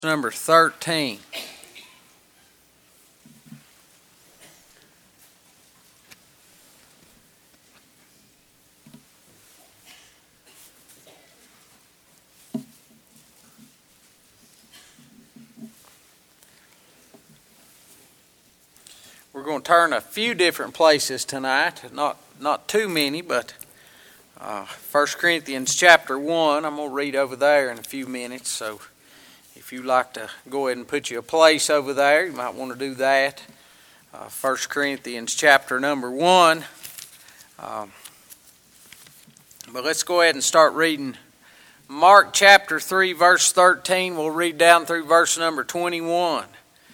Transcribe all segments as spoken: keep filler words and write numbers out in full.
Number thirteen. We're going to turn a few different places tonight, not not too many, but uh, First Corinthians chapter one. I'm going to read over there in a few minutes, so if you'd like to go ahead and put you a place over there, you might want to do that. Uh, First Corinthians chapter number one. Um, but let's go ahead and start reading Mark chapter three, verse thirteen. We'll read down through verse number twenty-one.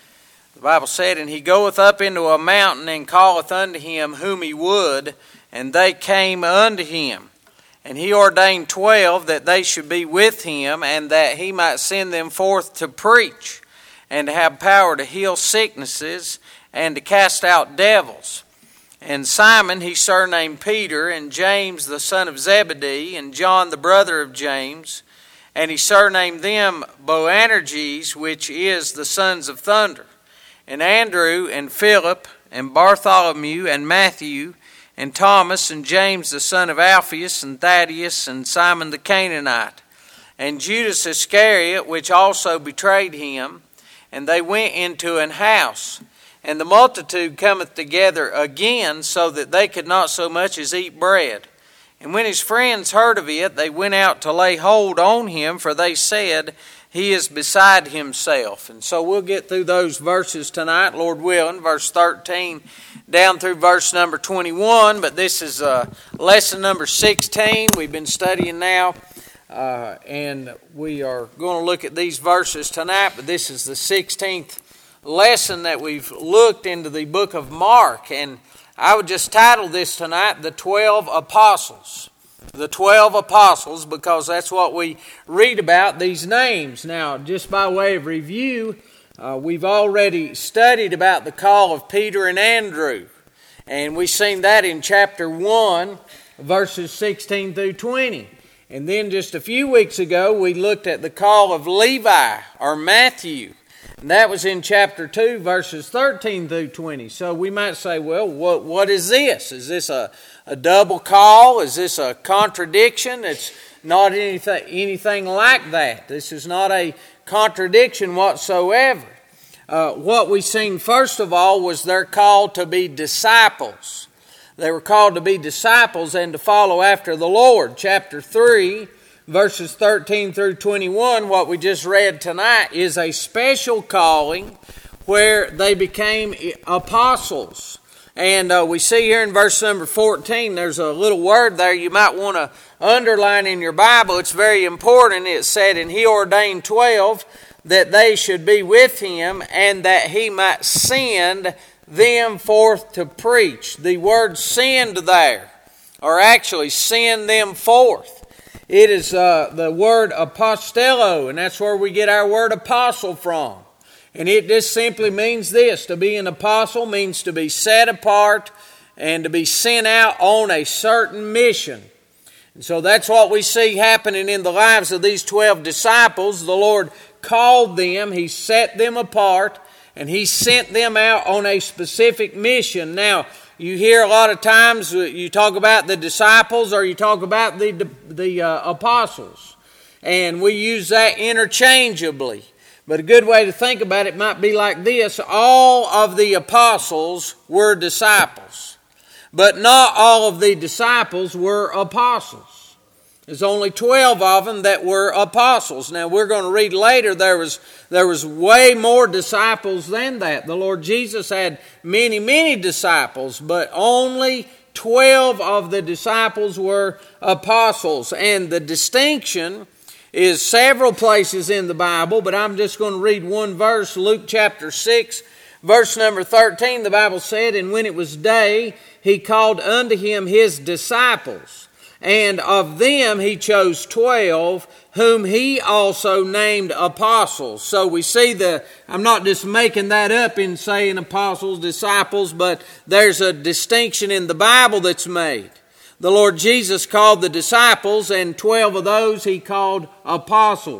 The Bible said, "And he goeth up into a mountain, and calleth unto him whom he would, and they came unto him. And he ordained twelve, that they should be with him, and that he might send them forth to preach, and to have power to heal sicknesses, and to cast out devils. And Simon he surnamed Peter, and James the son of Zebedee, and John the brother of James. And he surnamed them Boanerges, which is the sons of thunder. And Andrew, and Philip, and Bartholomew, and Matthew, and Thomas, and James the son of Alphaeus, and Thaddeus, and Simon the Canaanite, and Judas Iscariot, which also betrayed him. And they went into an house. And the multitude cometh together again, so that they could not so much as eat bread. And when his friends heard of it, they went out to lay hold on him, for they said, He is beside himself." And so we'll get through those verses tonight, Lord willing, verse thirteen down through verse number twenty-one. But this is uh, lesson number sixteen. We've been studying now, uh, and we are going to look at these verses tonight. But this is the sixteenth lesson that we've looked into the book of Mark. And I would just title this tonight, The Twelve Apostles. The twelve apostles, because that's what we read about, these names. Now, just by way of review, uh, we've already studied about the call of Peter and Andrew. And we've seen that in chapter one, verses sixteen through twenty. And then just a few weeks ago, we looked at the call of Levi, or Matthew. And that was in chapter two, verses thirteen through twenty. So we might say, well, what what is this? Is this a, a double call? Is this a contradiction? It's not anything, anything like that. This is not a contradiction whatsoever. Uh, what we seen first of all was they're called to be disciples. They were called to be disciples and to follow after the Lord. Chapter three, verses thirteen through twenty-one, what we just read tonight, is a special calling where they became apostles. And uh, we see here in verse number fourteen, there's a little word there you might want to underline in your Bible. It's very important. It said, "And he ordained twelve, that they should be with him, and that he might send them forth to preach." The word "send" there, or actually "send them forth," it is uh, the word apostello, and that's where we get our word apostle from. And it just simply means this: to be an apostle means to be set apart and to be sent out on a certain mission. And so that's what we see happening in the lives of these twelve disciples. The Lord called them, He set them apart, and He sent them out on a specific mission. Now, you hear a lot of times you talk about the disciples or you talk about the the uh, apostles, and we use that interchangeably. But a good way to think about it might be like this: all of the apostles were disciples, but not all of the disciples were apostles. There's only twelve of them that were apostles. Now we're going to read later there was there was way more disciples than that. The Lord Jesus had many, many disciples, but only twelve of the disciples were apostles. And the distinction is several places in the Bible, but I'm just going to read one verse. Luke chapter six, verse number thirteen, the Bible said, "And when it was day, he called unto him his disciples, and of them he chose twelve, whom he also named apostles." So we see the, I'm not just making that up in saying apostles, disciples, but there's a distinction in the Bible that's made. The Lord Jesus called the disciples, and twelve of those he called apostles.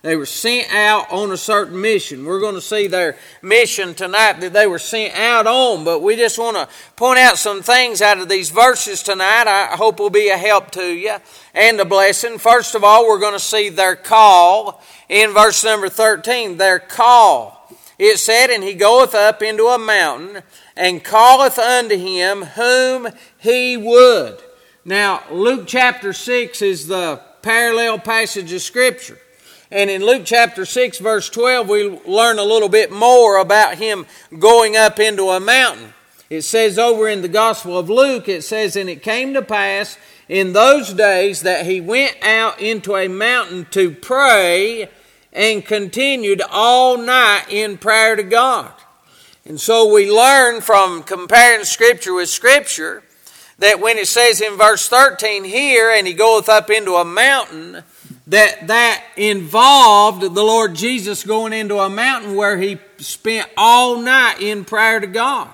They were sent out on a certain mission. We're going to see their mission tonight that they were sent out on, but we just want to point out some things out of these verses tonight I hope will be a help to you and a blessing. First of all, we're going to see their call in verse number thirteen. Their call. It said, "And he goeth up into a mountain, and calleth unto him whom he would." Now, Luke chapter six is the parallel passage of Scripture. And in Luke chapter six, verse twelve, we learn a little bit more about him going up into a mountain. It says over in the Gospel of Luke, it says, "And it came to pass in those days that he went out into a mountain to pray, and continued all night in prayer to God." And so we learn from comparing Scripture with Scripture that when it says in verse thirteen here, "And he goeth up into a mountain," that that involved the Lord Jesus going into a mountain where he spent all night in prayer to God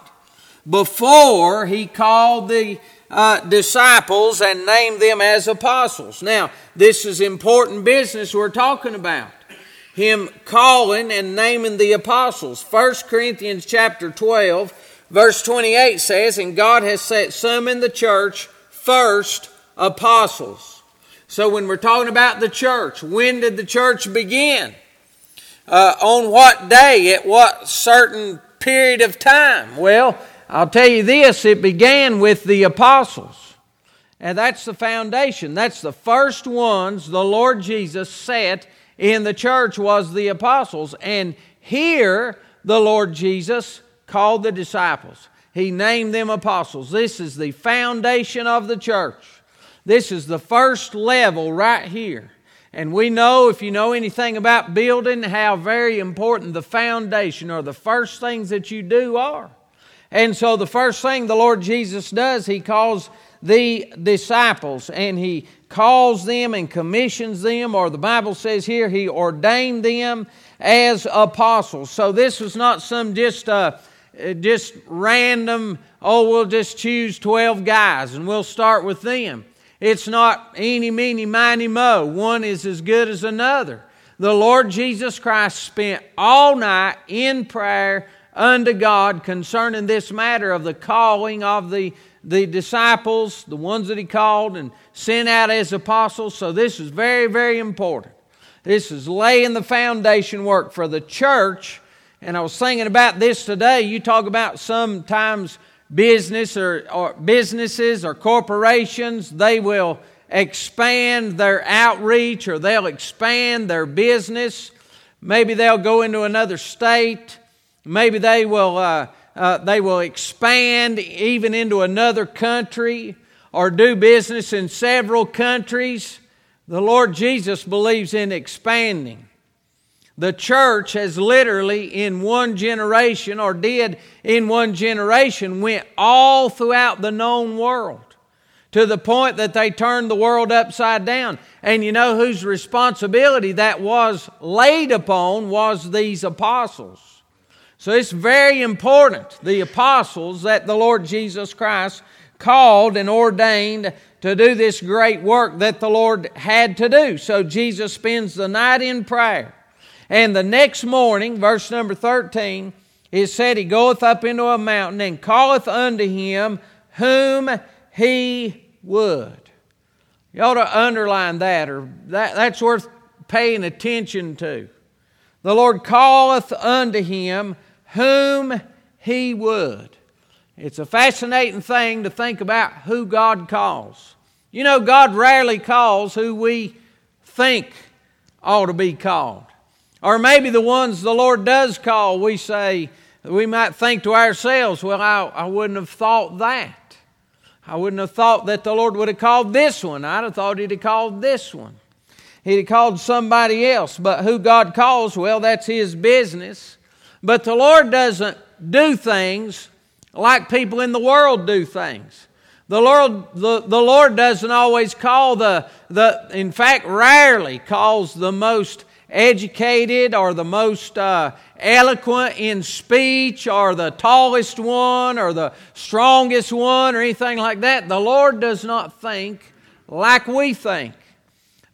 before he called the uh, disciples and named them as apostles. Now, this is important business we're talking about. Him calling and naming the apostles. First Corinthians chapter twelve, verse twenty-eight says, "And God has set some in the church, first apostles." So when we're talking about the church, when did the church begin? Uh, on what day? At what certain period of time? Well, I'll tell you this, it began with the apostles. And that's the foundation. That's the first ones the Lord Jesus set in the church was the apostles. And here the Lord Jesus called the disciples. He named them apostles. This is the foundation of the church. This is the first level right here. And we know, if you know anything about building, how very important the foundation or the first things that you do are. And so the first thing the Lord Jesus does, He calls the disciples, and He calls them and commissions them, or the Bible says here He ordained them as apostles. So this was not some just uh, just random, oh, we'll just choose twelve guys and we'll start with them. It's not eeny, meeny, miny, mo. One is as good as another. The Lord Jesus Christ spent all night in prayer unto God concerning this matter of the calling of the, the disciples, the ones that He called and sent out as apostles. So this is very, very important. This is laying the foundation work for the church. And I was thinking about this today. You talk about sometimes business or, or businesses or corporations, they will expand their outreach or they'll expand their business. Maybe they'll go into another state. Maybe they will uh, uh, they will expand even into another country or do business in several countries. The Lord Jesus believes in expanding. The church has literally in one generation, or did in one generation, went all throughout the known world to the point that they turned the world upside down. And you know whose responsibility that was laid upon was these apostles. So it's very important, the apostles that the Lord Jesus Christ called and ordained to do this great work that the Lord had to do. So Jesus spends the night in prayer. And the next morning, verse number thirteen, it said, "He goeth up into a mountain and calleth unto him whom he would." You ought to underline that, or that, that's worth paying attention to. The Lord calleth unto him whom he would. It's a fascinating thing to think about who God calls. You know, God rarely calls who we think ought to be called. Or maybe the ones the Lord does call, we say, we might think to ourselves, well, I, I wouldn't have thought that. I wouldn't have thought that the Lord would have called this one. I'd have thought He'd have called this one. He'd have called somebody else. But who God calls, well, that's His business. But the Lord doesn't do things like people in the world do things. The Lord, the, the Lord doesn't always call the, the, in fact, rarely calls the most educated or the most uh, eloquent in speech or the tallest one or the strongest one or anything like that. The Lord does not think like we think.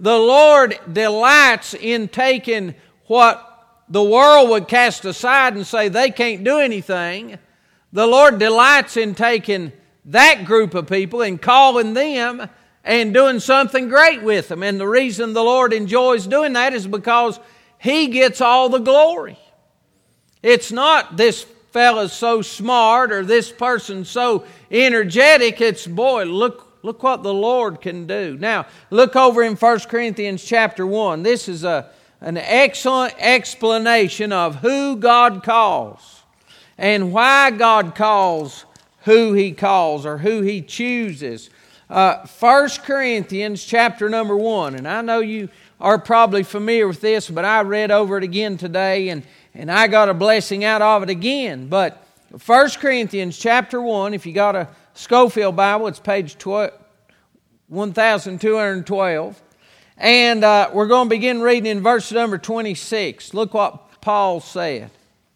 the Lord delights in taking what the world would cast aside and say they can't do anything. The Lord delights in taking that group of people and calling them and doing something great with them. And the reason the Lord enjoys doing that is because He gets all the glory. It's not this fella's so smart or this person's so energetic. It's, boy, look, look what the Lord can do. Now, look over in First Corinthians chapter one. This is a, an excellent explanation of who God calls and why God calls who He calls or who He chooses. Uh, First Corinthians chapter number one, and I know you are probably familiar with this, but I read over it again today, and, and I got a blessing out of it again. But First Corinthians chapter one, if you got a Schofield Bible, it's page one thousand two hundred twelve. And uh, we're going to begin reading in verse number twenty-six. Look what Paul said.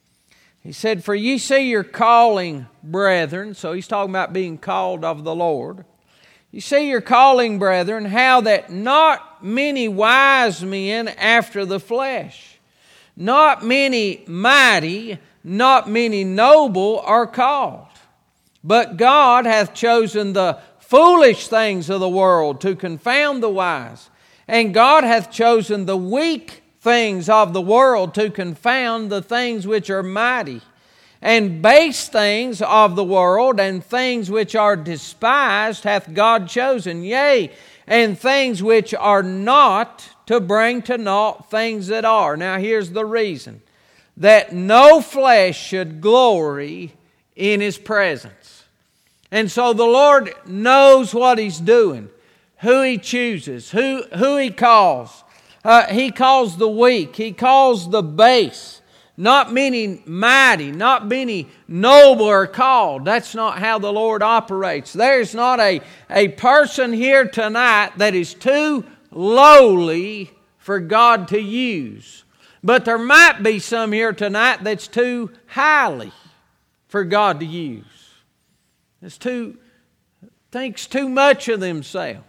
He said, "For ye see your calling, brethren," so he's talking about being called of the Lord. "You see your calling, brethren, how that not many wise men after the flesh, not many mighty, not many noble are called. But God hath chosen the foolish things of the world to confound the wise. And God hath chosen the weak things of the world to confound the things which are mighty. And base things of the world and things which are despised hath God chosen, yea, and things which are not, to bring to naught things that are." Now here's the reason. "That no flesh should glory in His presence." And so the Lord knows what He's doing, who He chooses, who, who He calls. Uh, he calls the weak. He calls the base. Not many mighty, not many noble are called. That's not how the Lord operates. There's not a, a person here tonight that is too lowly for God to use. But there might be some here tonight that's too highly for God to use. It's too, thinks too much of themselves.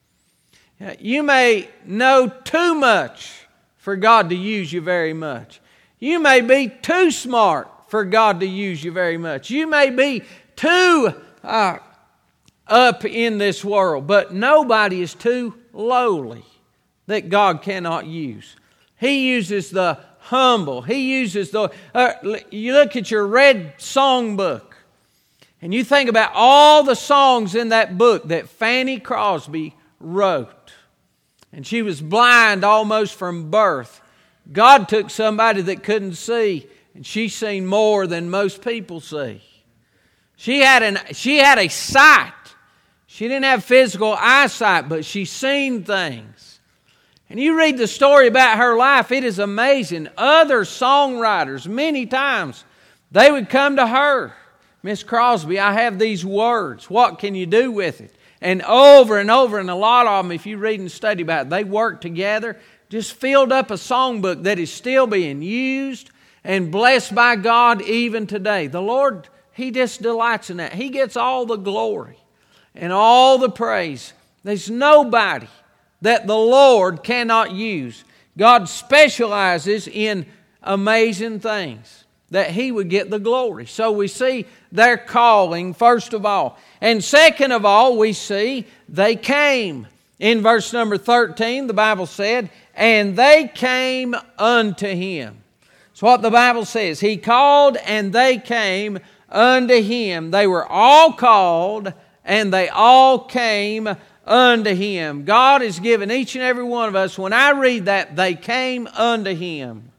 You may know too much for God to use you very much. You may be too smart for God to use you very much. You may be too uh, up in this world, but nobody is too lowly that God cannot use. He uses the humble. He uses the... Uh, you look at your red songbook, and you think about all the songs in that book that Fanny Crosby wrote. And she was blind almost from birth. God took somebody that couldn't see, and she seen more than most people see. She had an she had a sight. She didn't have physical eyesight, but she seen things. And you read the story about her life, it is amazing. Other songwriters, many times, they would come to her. "Miss Crosby, I have these words. What can you do with it?" And over and over, and a lot of them, if you read and study about it, they worked together, just filled up a songbook that is still being used and blessed by God even today. The Lord, He just delights in that. He gets all the glory and all the praise. There's nobody that the Lord cannot use. God specializes in amazing things that He would get the glory. So we see their calling, first of all. And second of all, we see they came. In verse number thirteen, the Bible said, "And they came unto Him." That's what the Bible says. He called and they came unto Him. They were all called and they all came unto Him. God has given each and every one of us, when I read that, they came unto Him,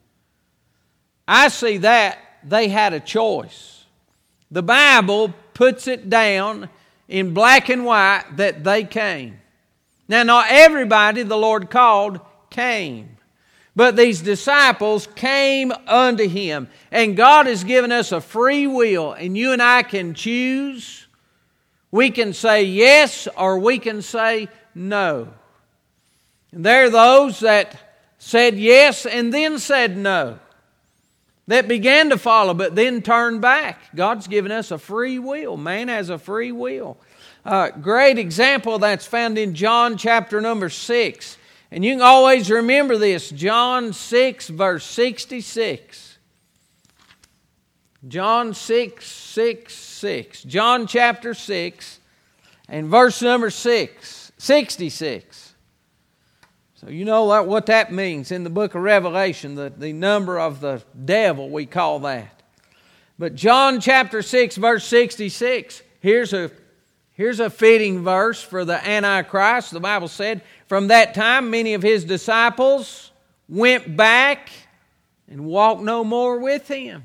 I see that they had a choice. The Bible puts it down in black and white that they came. Now, not everybody the Lord called came, but these disciples came unto Him. And God has given us a free will, and you and I can choose. We can say yes or we can say no. And there are those that said yes and then said no, that began to follow but then turned back. God's given us a free will. Man has a free will. Uh, great example that's found in John chapter number six. And you can always remember this, John six, verse sixty-six. John six, six, six. John chapter six and verse number six, sixty-six. So you know what, what that means in the book of Revelation, the, the number of the devil, we call that. But John chapter six, verse sixty-six, here's a, here's a fitting verse for the Antichrist. The Bible said, from that time many of his disciples went back and walked no more with him.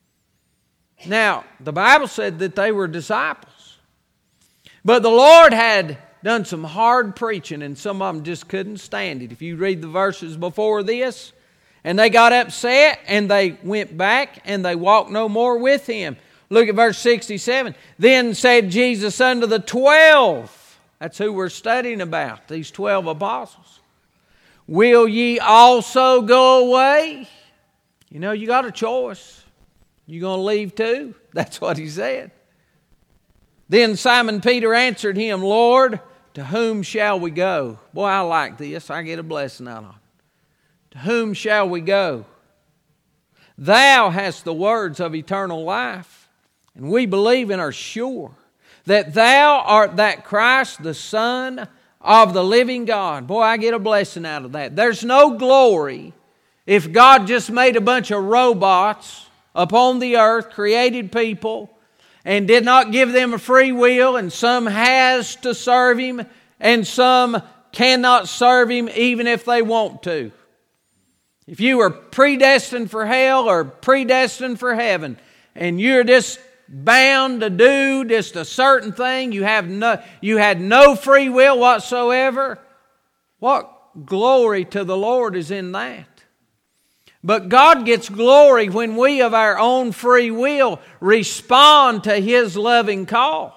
Now, the Bible said that they were disciples. But the Lord had done some hard preaching, and some of them just couldn't stand it. If you read the verses before this, and they got upset, and they went back, and they walked no more with him. Look at verse sixty-seven. Then said Jesus unto the twelve, that's who we're studying about, these twelve apostles, will ye also go away? You know, you got a choice. You going to leave too? That's what he said. Then Simon Peter answered him, Lord, to whom shall we go? Boy, I like this. I get a blessing out of it. To whom shall we go? Thou hast the words of eternal life, and we believe and are sure that thou art that Christ, the Son of the living God. Boy, I get a blessing out of that. There's no glory if God just made a bunch of robots upon the earth, created people, and did not give them a free will, and some has to serve Him, and some cannot serve Him even if they want to. If you were predestined for hell or predestined for heaven, and you're just bound to do just a certain thing, you have no, you had no free will whatsoever, what glory to the Lord is in that? But God gets glory when we of our own free will respond to His loving call.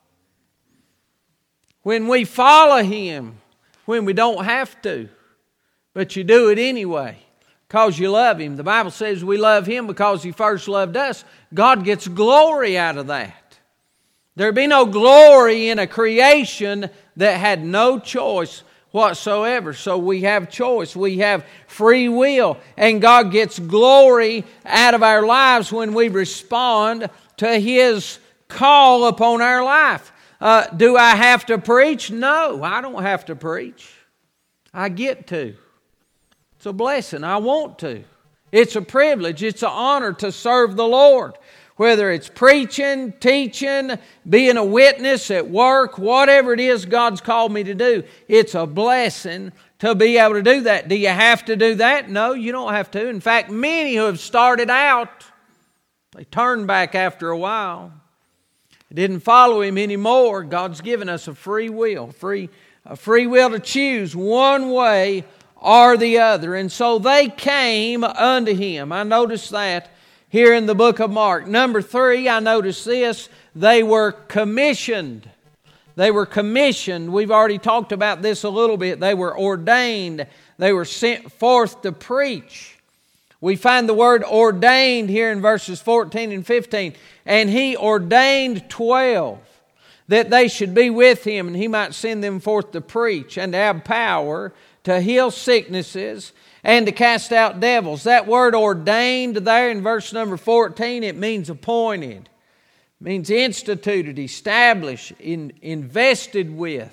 When we follow Him, when we don't have to, but you do it anyway because you love Him. The Bible says we love Him because He first loved us. God gets glory out of that. There'd be no glory in a creation that had no choice whatsoever. So we have choice. We have free will. And God gets glory out of our lives when we respond to His call upon our life. Uh, do I have to preach? No, I don't have to preach. I get to. It's a blessing. I want to. It's a privilege. It's an honor to serve the Lord. Whether it's preaching, teaching, being a witness at work, whatever it is God's called me to do, it's a blessing to be able to do that. Do you have to do that? No, you don't have to. In fact, many who have started out, they turn back after a while. Didn't follow Him anymore. God's given us a free will, free, a free will to choose one way or the other. And so they came unto Him. I noticed that here in the book of Mark. Number three, I noticed this. They were commissioned. They were commissioned. We've already talked about this a little bit. They were ordained. They were sent forth to preach. We find the word ordained here in verses fourteen and fifteen. And He ordained twelve, that they should be with Him, and He might send them forth to preach and to have power to heal sicknesses and to cast out devils. That word ordained there in verse number fourteen, it means appointed. It means instituted, established, in, invested with.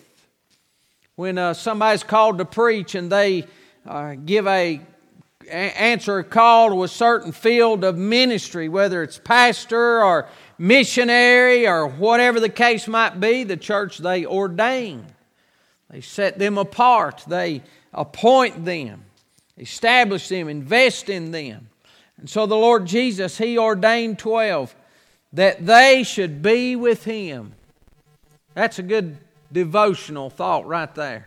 When uh, somebody's called to preach and they uh, give a answer a call to a certain field of ministry, whether it's pastor or missionary or whatever the case might be, the church, they ordain. They set them apart. They appoint them. Establish them, invest in them. And so the Lord Jesus, He ordained twelve that they should be with Him. That's a good devotional thought right there.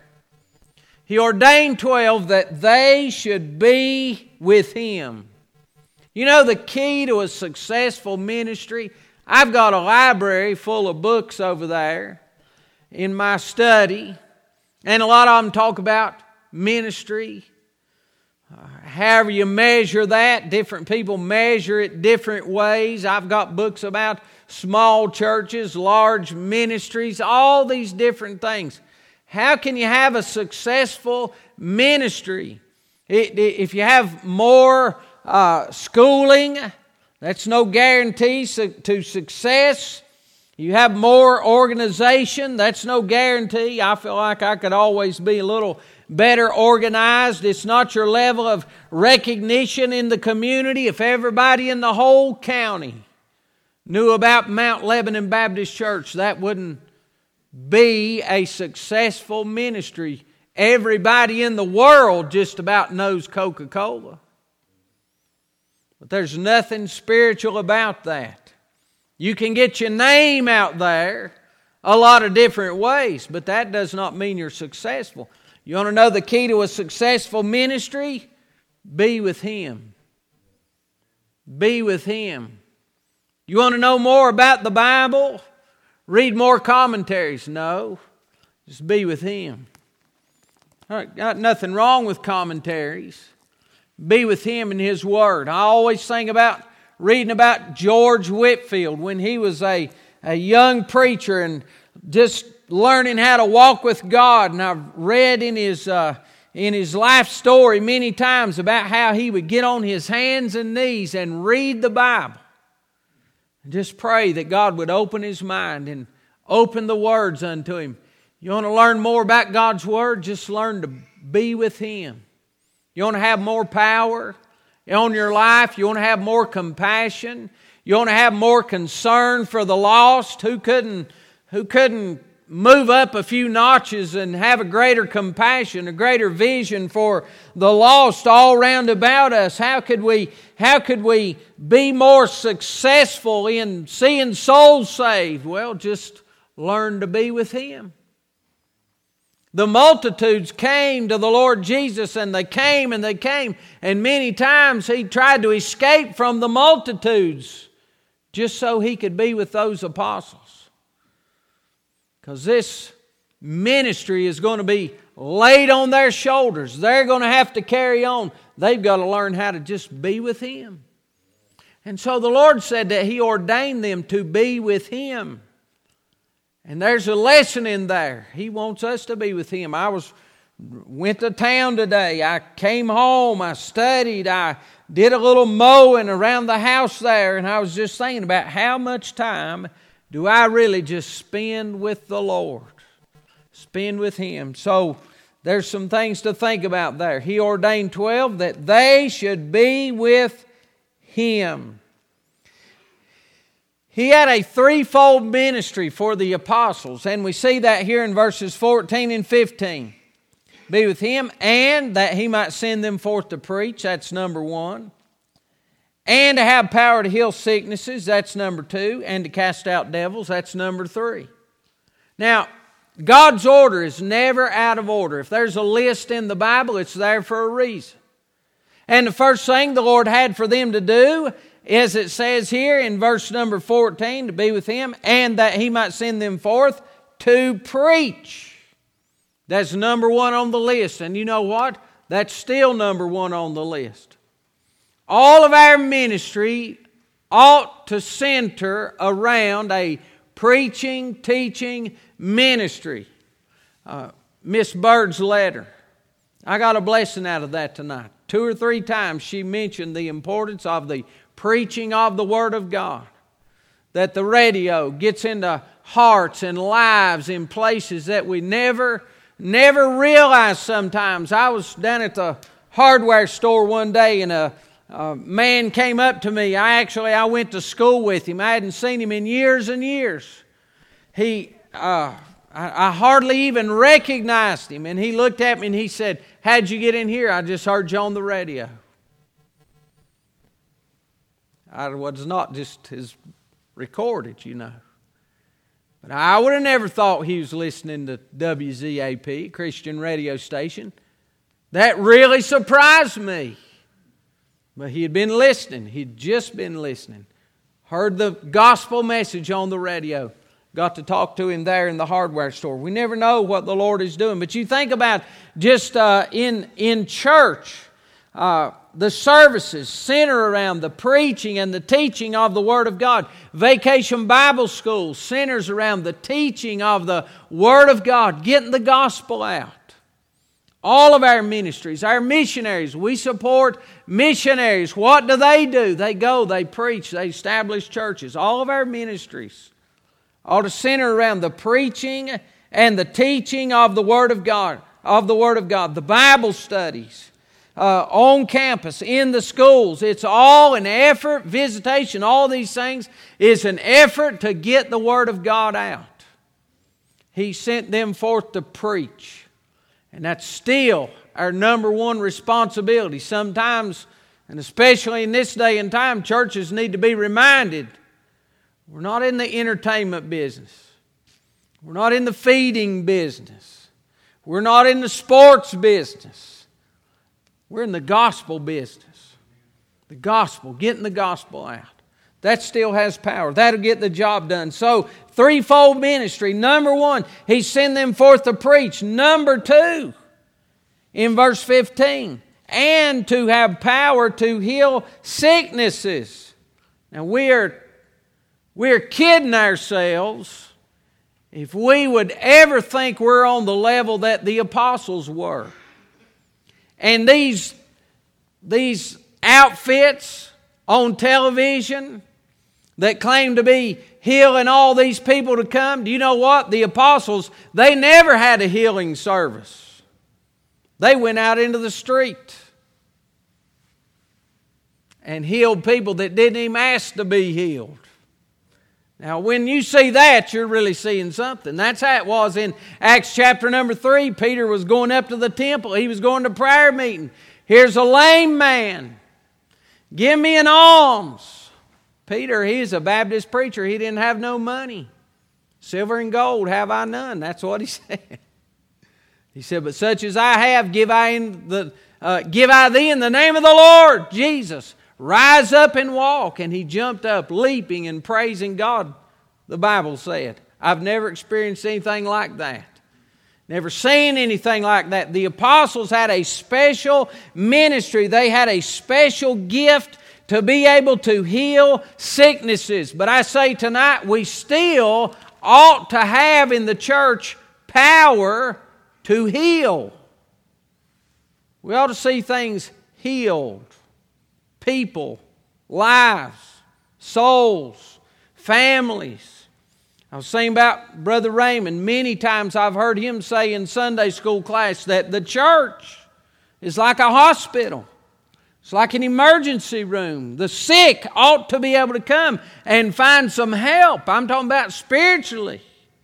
He ordained twelve that they should be with Him. You know the key to a successful ministry? I've got a library full of books over there in my study, and a lot of them talk about ministry. Uh, however you measure that, different people measure it different ways. I've got books about small churches, large ministries, all these different things. How can you have a successful ministry? If you have more uh, schooling, that's no guarantee to success. You have more organization, that's no guarantee. I feel like I could always be a little better organized. It's not your level of recognition in the community. If everybody in the whole county knew about Mount Lebanon Baptist Church, that wouldn't be a successful ministry. Everybody in the world just about knows Coca-Cola. But there's nothing spiritual about that. You can get your name out there a lot of different ways, but that does not mean you're successful. You want to know the key to a successful ministry? Be with Him. Be with Him. You want to know more about the Bible? Read more commentaries. No, just be with Him. All right, got nothing wrong with commentaries. Be with Him in His Word. I always think about reading about George Whitefield when he was a, a young preacher and just learning how to walk with God. And I've read in his uh, in his life story many times about how he would get on his hands and knees and read the Bible. And just pray that God would open his mind and open the words unto him. You want to learn more about God's Word? Just learn to be with Him. You want to have more power on your life? You want to have more compassion? You want to have more concern for the lost? Who couldn't, who couldn't move up a few notches and have a greater compassion, a greater vision for the lost all round about us? How could we, how could we be more successful in seeing souls saved? Well, just learn to be with Him. The multitudes came to the Lord Jesus, and they came and they came. And many times He tried to escape from the multitudes just so He could be with those apostles. Because this ministry is going to be laid on their shoulders. They're going to have to carry on. They've got to learn how to just be with Him. And so the Lord said that He ordained them to be with Him. And there's a lesson in there. He wants us to be with Him. I was went to town today. I came home. I studied. I did a little mowing around the house there. And I was just thinking about how much time do I really just spend with the Lord? Spend with Him. So there's some things to think about there. He ordained twelve that they should be with Him. He had a threefold ministry for the apostles, and we see that here in verses fourteen and fifteen. Be with Him, and that He might send them forth to preach, that's number one. And to have power to heal sicknesses, that's number two. And to cast out devils, that's number three. Now, God's order is never out of order. If there's a list in the Bible, it's there for a reason. And the first thing the Lord had for them to do, as it says here in verse number fourteen, to be with Him, and that He might send them forth to preach. That's number one on the list. And you know what? That's still number one on the list. All of our ministry ought to center around a preaching, teaching ministry. Uh, Miss Bird's letter. I got a blessing out of that tonight. Two or three times she mentioned the importance of the preaching of the Word of God. That the radio gets into hearts and lives in places that we never, never realize sometimes. I was down at the hardware store one day and a, a man came up to me. I actually, I went to school with him. I hadn't seen him in years and years. He, uh, I, I hardly even recognized him. And he looked at me and he said, "How'd you get in here?" "I just heard you on the radio." I was not just as recorded, you know. But I would have never thought he was listening to W Z A P, Christian radio station. That really surprised me. But he had been listening. He'd just been listening. Heard the gospel message on the radio. Got to talk to him there in the hardware store. We never know what the Lord is doing. But you think about just uh, in, in church. Uh, the services center around the preaching and the teaching of the Word of God. Vacation Bible School centers around the teaching of the Word of God, getting the gospel out. All of our ministries, our missionaries, we support missionaries. What do they do? They go, they preach, they establish churches. All of our ministries ought to center around the preaching and the teaching of the Word of God, of the Word of God. The Bible studies uh, on campus, in the schools. It's all an effort. Visitation, all these things is an effort to get the Word of God out. He sent them forth to preach. And that's still our number one responsibility. Sometimes, and especially in this day and time, churches need to be reminded we're not in the entertainment business. We're not in the feeding business. We're not in the sports business. We're in the gospel business. The gospel, getting the gospel out. That still has power. That'll get the job done. So, threefold ministry. Number one, He sent them forth to preach. Number two, in verse fifteen, and to have power to heal sicknesses. Now, we're, we're kidding ourselves if we would ever think we're on the level that the apostles were. And these, these outfits on television that claim to be healing all these people to come, do you know what? The apostles, they never had a healing service. They went out into the street and healed people that didn't even ask to be healed. Now, when you see that, you're really seeing something. That's how it was in Acts chapter number three. Peter was going up to the temple. He was going to prayer meeting. Here's a lame man. Give me an alms. Peter, he's a Baptist preacher. He didn't have no money. Silver and gold have I none. That's what he said. He said, but such as I have, give I, in the, uh, give I thee in the name of the Lord Jesus. Rise up and walk. And he jumped up, leaping and praising God, the Bible said. I've never experienced anything like that. Never seen anything like that. The apostles had a special ministry. They had a special gift to be able to heal sicknesses. But I say tonight, we still ought to have in the church power to heal. We ought to see things healed. People, lives, souls, families. I was saying about Brother Raymond. Many times I've heard him say in Sunday school class that the church is like a hospital. It's like an emergency room. The sick ought to be able to come and find some help. I'm talking about spiritually.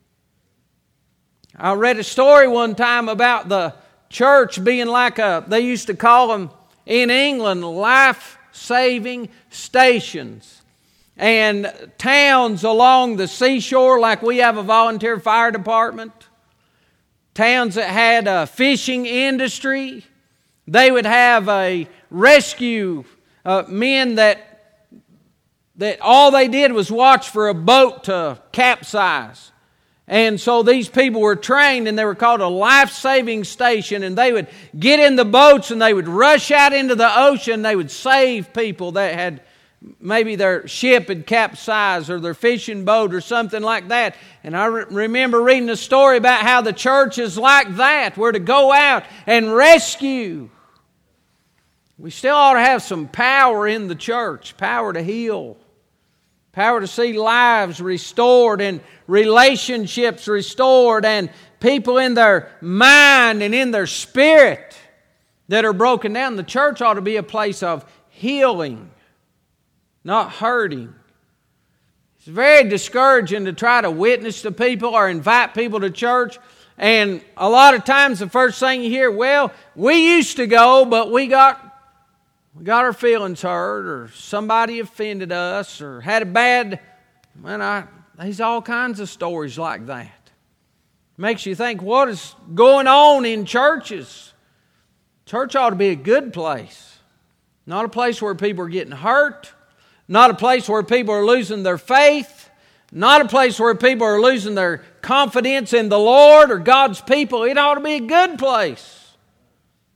I read a story one time about the church being like a, they used to call them in England, life-saving stations. And towns along the seashore, like we have a volunteer fire department. Towns that had a fishing industry. They would have a rescue uh, men that, that all they did was watch for a boat to capsize. And so these people were trained, and they were called a life-saving station, and they would get in the boats and they would rush out into the ocean. They would save people that had maybe their ship had capsized or their fishing boat or something like that. And I re- remember reading a story about how the church is like that. We're to go out and rescue. We still ought to have some power in the church, power to heal. Power to see lives restored and relationships restored and people in their mind and in their spirit that are broken down. The church ought to be a place of healing, not hurting. It's very discouraging to try to witness to people or invite people to church. And a lot of times the first thing you hear, well, we used to go, but we got We got our feelings hurt, or somebody offended us, or had a bad... Man, I, there's all kinds of stories like that. Makes you think, what is going on in churches? Church ought to be a good place. Not a place where people are getting hurt. Not a place where people are losing their faith. Not a place where people are losing their confidence in the Lord or God's people. It ought to be a good place.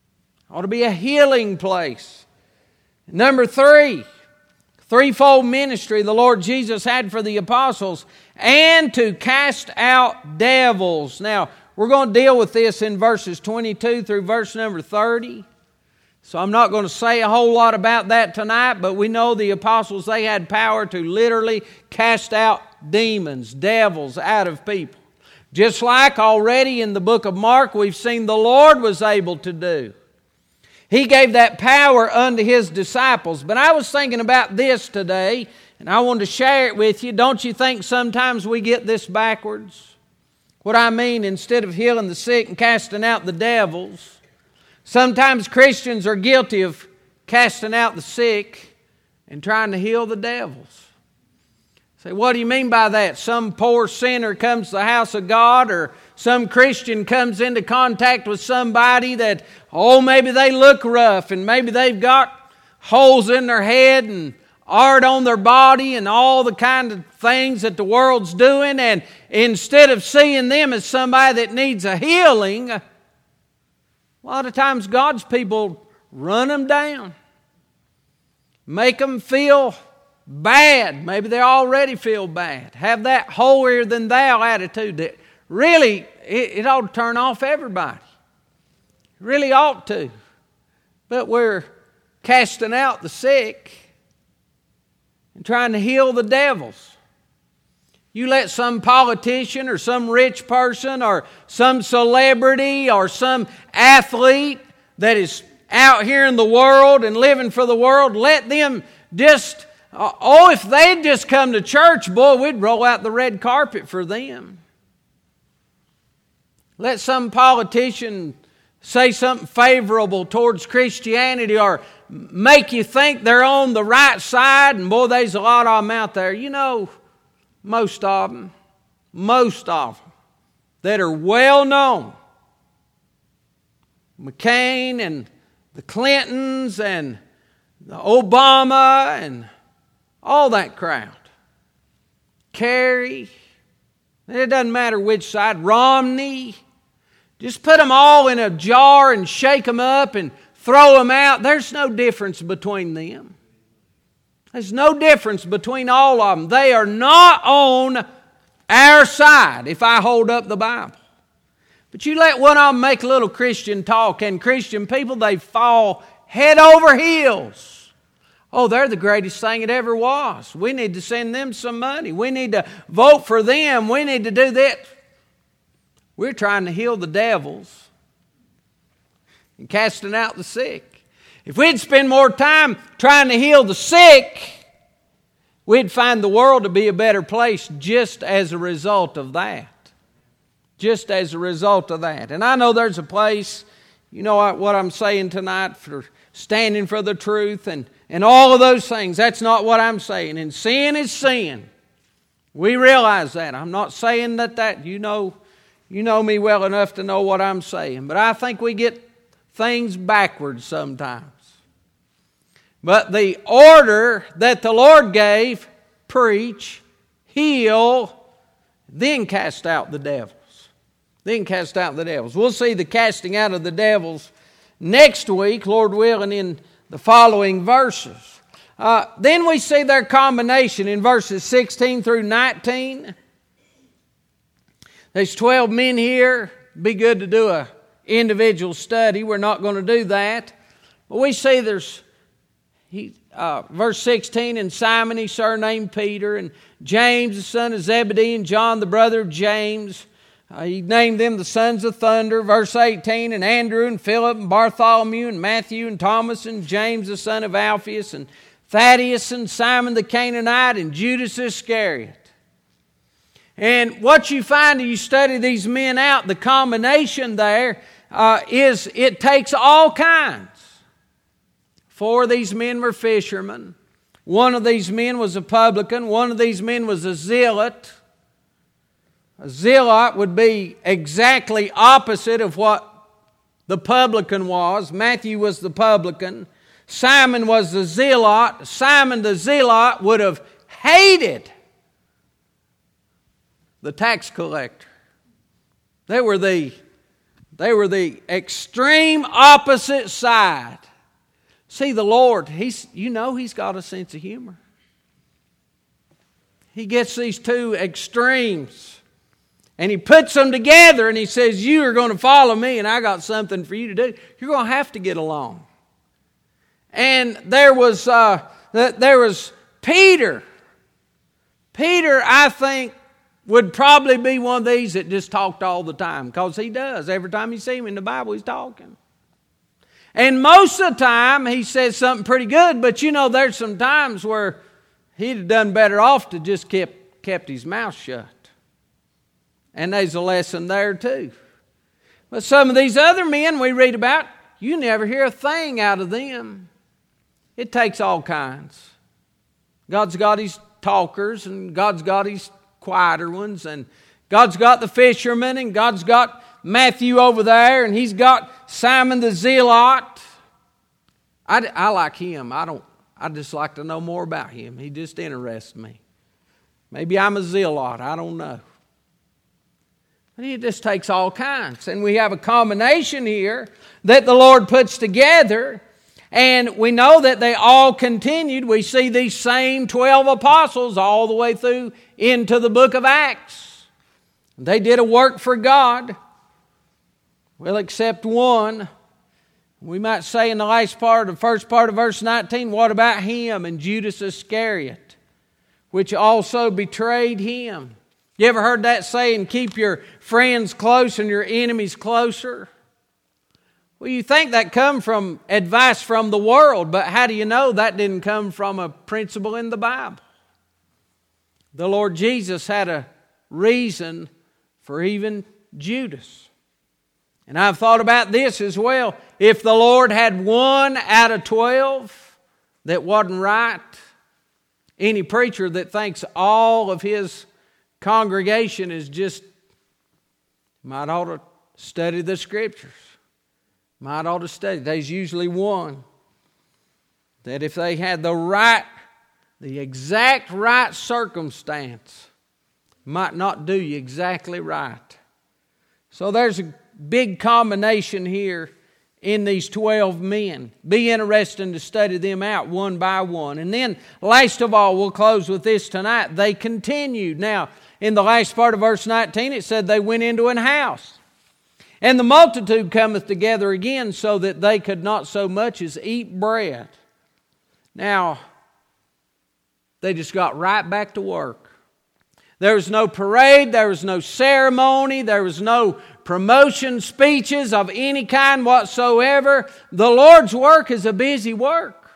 Ought to be a healing place. Number three, threefold ministry the Lord Jesus had for the apostles, and to cast out devils. Now, we're going to deal with this in verses twenty-two through verse number thirty. So I'm not going to say a whole lot about that tonight, but we know the apostles, they had power to literally cast out demons, devils out of people. Just like already in the book of Mark, we've seen the Lord was able to do. He gave that power unto His disciples. But I was thinking about this today, and I wanted to share it with you. Don't you think sometimes we get this backwards? What I mean, instead of healing the sick and casting out the devils, sometimes Christians are guilty of casting out the sick and trying to heal the devils. Say, what do you mean by that? Some poor sinner comes to the house of God, or some Christian comes into contact with somebody that, oh, maybe they look rough, and maybe they've got holes in their head and art on their body and all the kind of things that the world's doing, and instead of seeing them as somebody that needs a healing, a lot of times God's people run them down, make them feel bad. Maybe they already feel bad. Have that holier than thou attitude that really it, it ought to turn off everybody. It really ought to. But we're casting out the sick and trying to heal the devils. You let some politician or some rich person or some celebrity or some athlete that is out here in the world and living for the world, let them just, oh, if they'd just come to church, boy, we'd roll out the red carpet for them. Let some politician say something favorable towards Christianity or make you think they're on the right side, and boy, there's a lot of them out there. You know, most of them, most of them that are well known, McCain and the Clintons and the Obama and all that crowd, Kerry, it doesn't matter which side, Romney, just put them all in a jar and shake them up and throw them out. There's no difference between them. There's no difference between all of them. They are not on our side if I hold up the Bible. But you let one of them make a little Christian talk, and Christian people, they fall head over heels. Oh, they're the greatest thing it ever was. We need to send them some money. We need to vote for them. We need to do that. We're trying to heal the devils and casting out the sick. If we'd spend more time trying to heal the sick, we'd find the world to be a better place just as a result of that. Just as a result of that. And I know there's a place, you know what, what I'm saying tonight, for standing for the truth and, and all of those things. That's not what I'm saying. And sin is sin. We realize that. I'm not saying that that, you know, you know me well enough to know what I'm saying. But I think we get things backwards sometimes. But the order that the Lord gave, preach, heal, then cast out the devils. Then cast out the devils. We'll see the casting out of the devils next week, Lord willing, in the following verses. Uh, then we see their combination in verses sixteen through nineteen. There's twelve men here. Be good to do a individual study. We're not going to do that. But we see there's he, uh, verse sixteen, and Simon, he surnamed Peter, and James, the son of Zebedee, and John, the brother of James. Uh, he named them the sons of thunder. Verse eighteen, and Andrew and Philip and Bartholomew and Matthew and Thomas and James, the son of Alphaeus, and Thaddeus and Simon the Canaanite and Judas Iscariot. And what you find as you study these men out, the combination there uh, is it takes all kinds. Four of these men were fishermen. One of these men was a publican. One of these men was a zealot. A zealot would be exactly opposite of what the publican was. Matthew was the publican. Simon was the zealot. Simon the zealot would have hated the tax collector. They were the They were the extreme opposite side. See, the Lord, He's, you know He's got a sense of humor. He gets these two extremes and He puts them together and He says, you are going to follow me and I got something for you to do. You're going to have to get along. And there was, uh, there was Peter. Peter, I think, would probably be one of these that just talked all the time, because he does. Every time you see him in the Bible, he's talking. And most of the time, he says something pretty good, but you know, there's some times where he'd have done better off to just kept, kept his mouth shut. And there's a lesson there too. But some of these other men we read about, you never hear a thing out of them. It takes all kinds. God's got His talkers, and God's got His quieter ones, and God's got the fishermen, and God's got Matthew over there, and He's got Simon the Zealot. I, I like him. I don't. I just like to know more about him. He just interests me. Maybe I'm a zealot. I don't know. But He just takes all kinds, and we have a combination here that the Lord puts together. And we know that they all continued. We see these same twelve apostles all the way through into the book of Acts. They did a work for God. Well, except one. We might say in the last part, the first part of verse nineteen, what about him and Judas Iscariot, which also betrayed Him? You ever heard that saying, keep your friends close and your enemies closer? Well, you think that come from advice from the world, but how do you know that didn't come from a principle in the Bible? The Lord Jesus had a reason for even Judas. And I've thought about this as well. If the Lord had one out of twelve that wasn't right, any preacher that thinks all of his congregation is just, might ought to study the Scriptures. Might ought to study. There's usually one that if they had the right, the exact right circumstance, might not do you exactly right. So there's a big combination here in these twelve men. Be interesting to study them out one by one. And then, last of all, we'll close with this tonight. They continued. Now, in the last part of verse nineteen, it said they went into an house. And the multitude cometh together again, so that they could not so much as eat bread. Now, they just got right back to work. There was no parade, there was no ceremony, there was no promotion speeches of any kind whatsoever. The Lord's work is a busy work.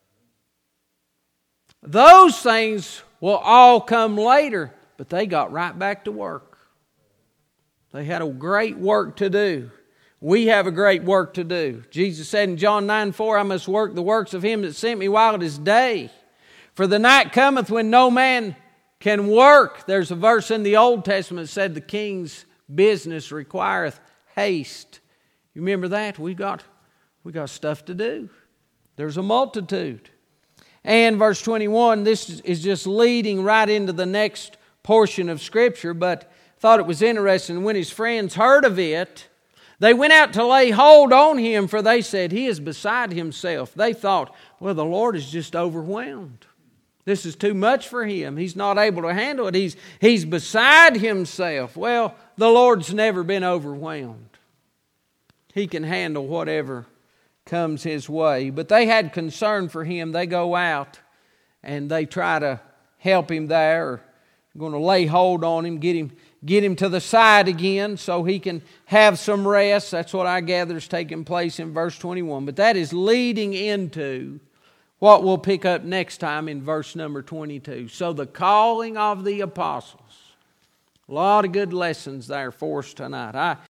Those things will all come later, but they got right back to work. They had a great work to do. We have a great work to do. Jesus said in John nine four, I must work the works of Him that sent me while it is day. For the night cometh when no man can work. There's a verse in the Old Testament that said the king's business requireth haste. You remember that? We got, we got stuff to do. There's a multitude. And verse twenty-one, this is just leading right into the next portion of Scripture, but thought it was interesting. When His friends heard of it, they went out to lay hold on Him, for they said, He is beside Himself. They thought, well, the Lord is just overwhelmed. This is too much for Him. He's not able to handle it. He's, he's beside Himself. Well, the Lord's never been overwhelmed. He can handle whatever comes His way. But they had concern for Him. They go out and they try to help Him there, or going to lay hold on Him, get Him Get him to the side again so he can have some rest. That's what I gather is taking place in verse twenty-one. But that is leading into what we'll pick up next time in verse number twenty-two. So the calling of the apostles. A lot of good lessons there for us tonight. I